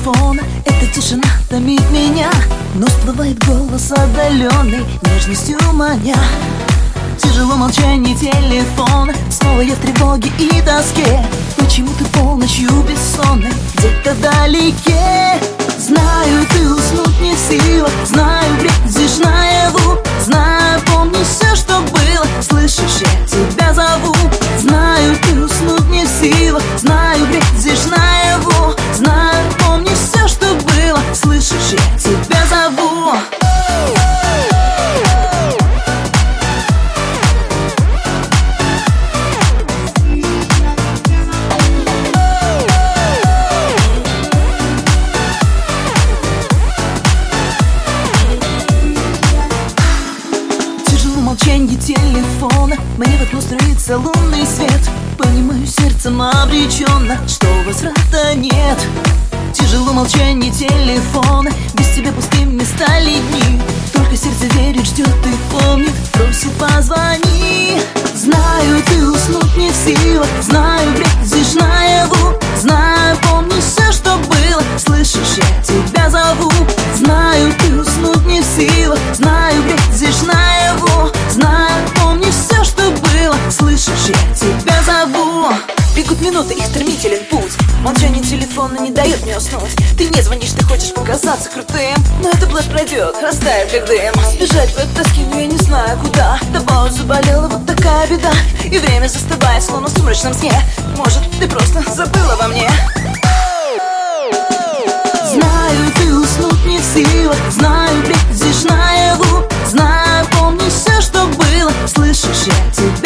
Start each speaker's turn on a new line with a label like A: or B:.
A: телефона. Эта тишина томит меня, но всплывает голос отдаленный, нежностью маня. Тяжело молчание телефона, снова я в тревоге и тоске. Почему ты полночью бессонной, где-то вдалеке? Знаю, ты уснуть не в силах, знаю, бредишь наяву. Знаю, помни все, что было, слышишь, я тебя зову. Знаю, ты уснуть не в силах, знаю, бредишь наяву. Знаю, помни все, что было, слышишь, я тебя зову. Молчанье телефона, мне в окно струится лунный свет. Понимаю сердцем обреченно, что возврата нет. Тяжело молчание телефона, без тебя пустыми стали дни. Только сердце верит, ждет и помнит, просит позвони. Знаю, ты уснуть не в силах, знаю, бредишь наяву. Знаю, помни все, что было, слышишь, я тебя зову. Знаю, ты уснуть не в силах, знаю, бредишь наяву. Знаю, помни все, что было, слышишь, я тебя зову. Бегут минуты, их стремителен путь. Молчание телефона не дает мне уснуть. Ты не звонишь, ты хочешь показаться крутым, но эта блажь пройдет, растает как дым. Сбежать в этой тоске, но я не знаю куда. Тобой заболела, вот такая беда. И время застывает, словно в сумрачном сне. Может, ты просто забыла обо мне. Знаю, ты уснуть не в силах, знаю, бредишь наяву. Знаю, помни все, что было, слышишь, я тебя